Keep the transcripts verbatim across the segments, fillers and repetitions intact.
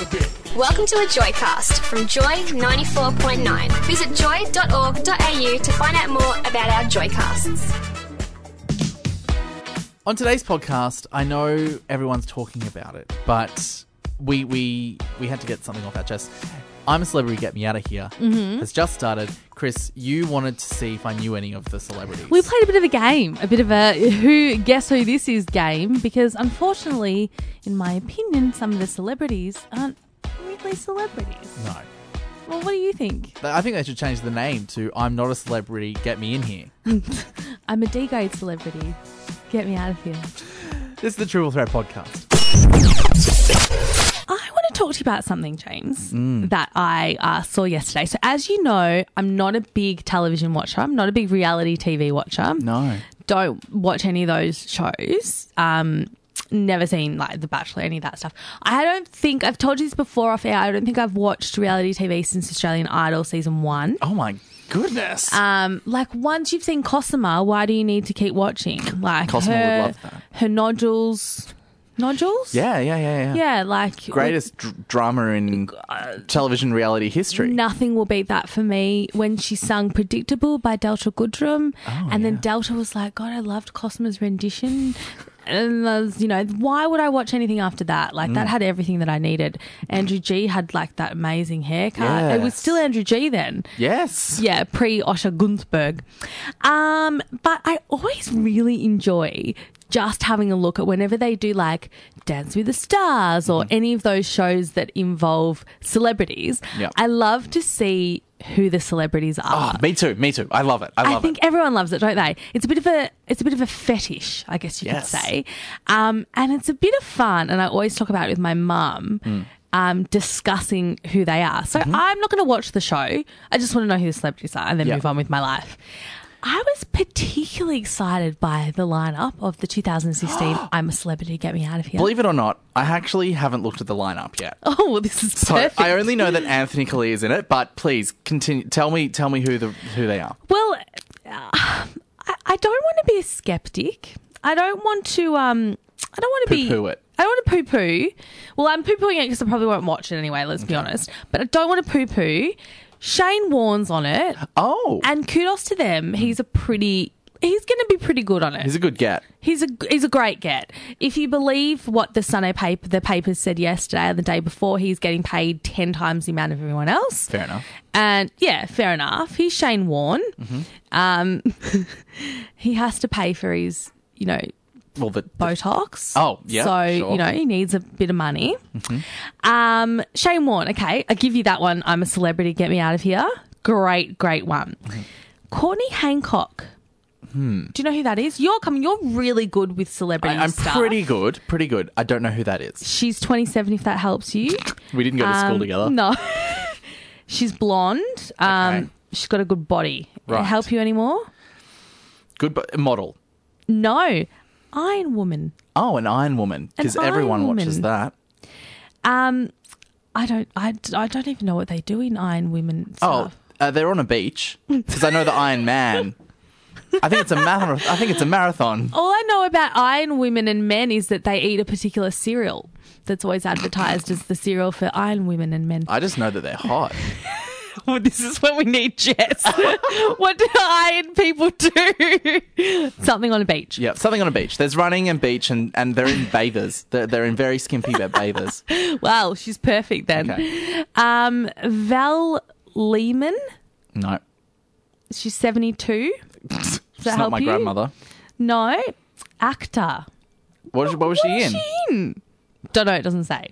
Welcome to a Joycast from Joy ninety-four point nine. Visit joy dot org dot a u to find out more about our Joycasts. On today's podcast, I know everyone's talking about it, but we we we had to get something off our chest. I'm a Celebrity, Get Me Out of Here Mm-hmm. has just started. Chris, you wanted to see if I knew any of the celebrities. We played a bit of a game, a bit of a who guess who this is game, because unfortunately, in my opinion, some of the celebrities aren't really celebrities. No. Well, what do you think? I think they should change the name to I'm Not a Celebrity, Get Me In Here. I'm a D-grade celebrity. Get me out of here. This is the Triple Threat Podcast. I want to talk to you about something, James, Mm. that I uh, saw yesterday. So as you know, I'm not a big television watcher. I'm not a big reality T V watcher. No. Don't watch any of those shows. Um, never seen like The Bachelor, any of that stuff. I don't think, I've told you this before off air, I don't think I've watched reality T V since Australian Idol season one. Oh my goodness. Um, like once you've seen Cosima, why do you need to keep watching? Like Cosima her, would love that. her nodules, nodules? yeah, yeah, yeah, yeah. Yeah, like Greatest dr- drama in television reality history. nothing will beat that for me. When she sung Predictable by Delta Goodrum, Oh, and then yeah. Delta was like, God, I loved Cosima's rendition. And I was, you know, why would I watch anything after that? Like, Mm. that had everything that I needed. Andrew G had, like, that amazing haircut. It was Yes. still Andrew G then. Yes. Yeah, pre-Osher Gunsberg. Um, but I always really enjoy just having a look at whenever they do like Dance with the Stars or any of those shows that involve celebrities. Yep. I love to see who the celebrities are. Oh, me too, me too. I love it. I I love think it. everyone loves it, don't they? It's a bit of a it's a bit of a fetish, I guess you Yes. could say. Um, and it's a bit of fun, and I always talk about it with my mum. Mm. Um, discussing who they are. So Mm-hmm. I'm not going to watch the show. I just want to know who the celebrities are and then Yeah. move on with my life. I was particularly excited by the lineup of the two thousand sixteen I'm a Celebrity, Get Me Out of Here. Believe it or not, I actually haven't looked at the lineup yet. oh, well, this is So perfect. I only know that Anthony Collier is in it, but please continue. Tell me, tell me who the who they are. Well, uh, I, I don't want to be a skeptic. I don't want to. Um, I don't want to be. Poo-poo it. I don't want to poo-poo. Well, I'm poo-pooing it because I probably won't watch it anyway. Let's be honest. But I don't want to poo-poo. Shane Warne's on it, Oh, and kudos to them. He's a pretty. He's going to be pretty good on it. he's a good get. He's a he's a great get. If you believe what the Sunday paper, the papers said yesterday or the day before, he's getting paid ten times the amount of everyone else. Fair enough. And yeah, fair enough. He's Shane Warne. Mm-hmm. Um, he has to pay for his, you know, Well, the, the Botox. Oh, yeah, So, sure. you know, he needs a bit of money. Mm-hmm. Um, Shane Warne, okay, I give you that one. I'm a Celebrity, Get Me Out of Here. Great, great one. Mm-hmm. Courtney Hancock. Hmm. Do you know who that is? You're coming. You're really good with celebrity I, I'm stuff. pretty good, pretty good. I don't know who that is. She's twenty-seven, if that helps you. We didn't go to school Um, together. No. She's blonde. Um, Okay. She's got a good body. Right. Help you anymore? Good but model. No. Iron Woman. Oh, an Iron Woman, because Iron everyone Woman. watches that. Um, I don't. I, I don't even know what they do in Iron Women Oh, stuff. uh, they're on a beach because I know the Iron Man. I think it's a marathon. I think it's a marathon. All I know about Iron Women and men is that they eat a particular cereal that's always advertised as the cereal for Iron Women and men. I just know that they're hot. Well, this is when we need Jess. What do iron people do? Something on a beach. Yeah, something on a beach. There's running and beach, and, and they're in bathers. They're, they're in very skimpy bathers. Wow, she's perfect then. Okay. Um, Val Lehman. No, She's seventy-two. it's that not help my you? grandmother. No. Actor. What was, what was she in? in? Don't know. It doesn't say.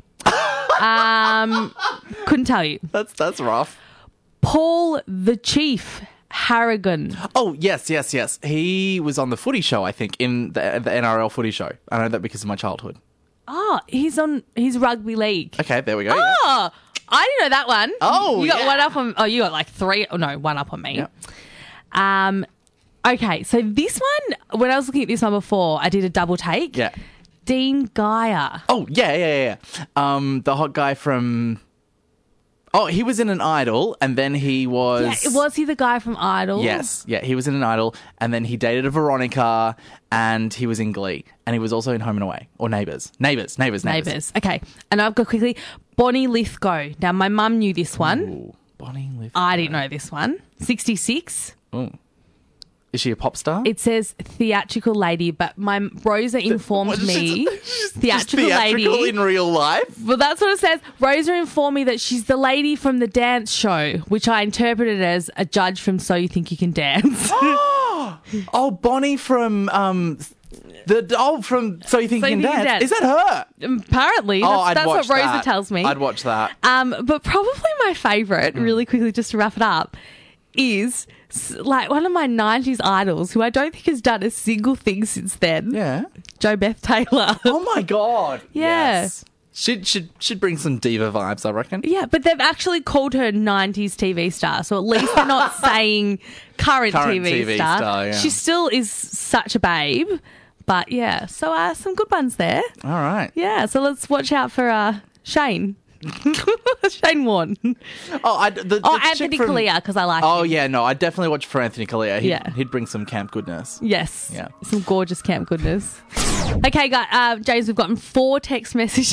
um, couldn't tell you. That's that's rough. Paul the Chief Harrigan. Oh yes, yes, yes. He was on the Footy Show, I think, in the, the N R L Footy Show. I know that because of my childhood. Oh, he's on. He's rugby league. Okay, there we go. yeah. Oh, I didn't know that one. Oh, you got yeah. one up on. Oh, you got like three. Oh no, one up on me. Yeah. Um, okay, so this one, when I was looking at this one before, I did a double take. Yeah. Dean Geyer. Oh yeah, yeah, yeah. yeah. Um, the hot guy from Oh, he was in an Idol, and then he was... Yeah, was he the guy from Idol? Yes, yeah, he was in an Idol, and then he dated a Veronica, and he was in Glee, and he was also in Home and Away, or Neighbours. Neighbours, Neighbours, Neighbours. Neighbours. Okay, and I've got quickly, Bonnie Lithgow. Now, my mum knew this one. Ooh, Bonnie Lithgow. I didn't know this one. sixty-six. Ooh. Is she a pop star? It says theatrical lady, but my Rosa informed What, me she's theatrical, theatrical lady. in real life? Well, that's what it says. Rosa informed me that she's the lady from the dance show, which I interpreted as a judge from So You Think You Can Dance. Oh, Bonnie from um the oh from So You Think So You You Can Think You Dance. Can Is that her? Apparently, Oh, that's, I'd that's what watch Rosa that. tells me. I'd watch that. Um, but probably my favourite, Mm. really quickly, just to wrap it up, is s- like one of my nineties idols who I don't think has done a single thing since then. Yeah. Jo Beth Taylor. Oh my god. Yeah. Yes. Should should should bring some diva vibes, I reckon. Yeah, but they've actually called her nineties T V star, so at least they're not saying current, Current T V, T V star. star, yeah. She still is such a babe, but yeah, so uh, some good ones there. All right. Yeah, so let's watch out for uh, Shane. Shane Warne. Oh, I, the, the Oh, chick Anthony from- Collier, because I like Oh him. yeah, no, I'd definitely watch for Anthony Collier. He'd, Yeah. he'd bring some camp goodness. Yes. Yeah. Some gorgeous camp goodness. Okay, guys, uh, James, we've gotten four text messages.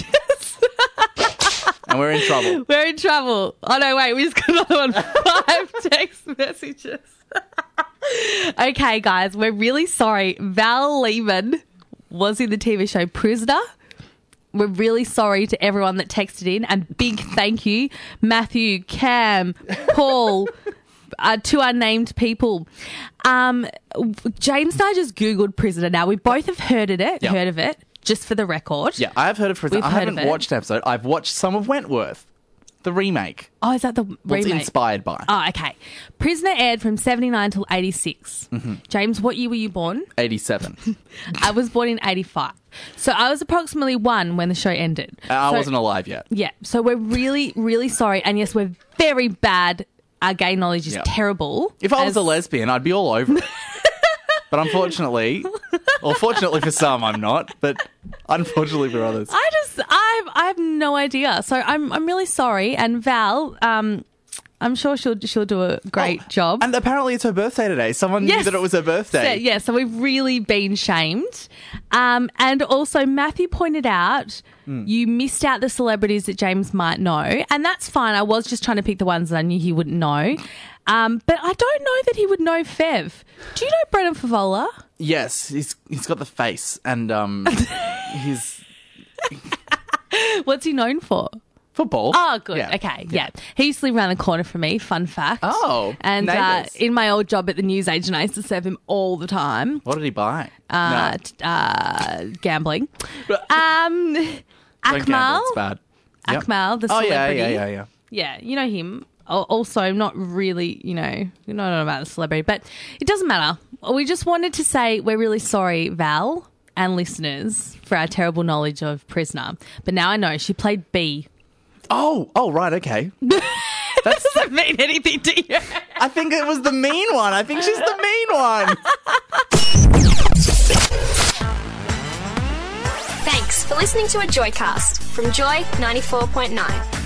And we're in trouble. We're in trouble. Oh, no, wait. We just got another one. Five text messages. Okay, guys. We're really sorry. Val Lehman was in the T V show Prisoner. We're really sorry to everyone that texted in. And big thank you, Matthew, Cam, Paul, uh, two unnamed people. Um, James and I just Googled Prisoner. Now, we both have heard of it. Yep. Heard of it. Just for the record. Yeah, I have heard of Prisoner. We've I heard haven't of it. watched an episode. I've watched some of Wentworth, the remake. Oh, is that the What's remake? inspired by? Oh, okay. Prisoner aired from seventy-nine till eighty-six. Mm-hmm. James, what year were you born? eighty-seven. I was born in eighty-five. So I was approximately one when the show ended. I So- wasn't alive yet. Yeah. So we're really, really sorry. And yes, we're very bad. Our gay knowledge is Yep. terrible. If I was As- a lesbian, I'd be all over it. But unfortunately, or fortunately for some, I'm not. But unfortunately for others. I just, I, I have no idea. So I'm, I'm really sorry. And Val, um, I'm sure she'll, she'll do a great Oh, job. And apparently it's her birthday today. Someone knew Yes. that it was her birthday. So, yeah, so we've really been shamed. Um, and also, Matthew pointed out Mm. you missed out the celebrities that James might know. And that's fine. I was just trying to pick the ones that I knew he wouldn't know. Um, but I don't know that he would know Fev. Do you know Brendan Favola? Yes, he's he's got the face, and um, he's What's he known for? football. Oh, good. Yeah. Okay, yeah. He used to live around the corner from me, fun fact. Oh, And uh, neighbours. in my old job at the newsagent, I used to serve him all the time. What did he buy? Uh, no. t- uh, gambling. But- Um, Don't gamble, Akmal. it's bad. Yep. Akmal, the Oh yeah, celebrity. yeah, yeah, yeah. Yeah, you know him. Al- Also, not really, you know, you don't know about the celebrity, but it doesn't matter. We just wanted to say we're really sorry, Val and listeners, for our terrible knowledge of Prisoner. But now I know she played B. Oh, oh, right, okay. That's. Doesn't mean anything to you. I think it was the mean one. I think she's the mean one. Thanks for listening to a Joycast from Joy ninety-four point nine.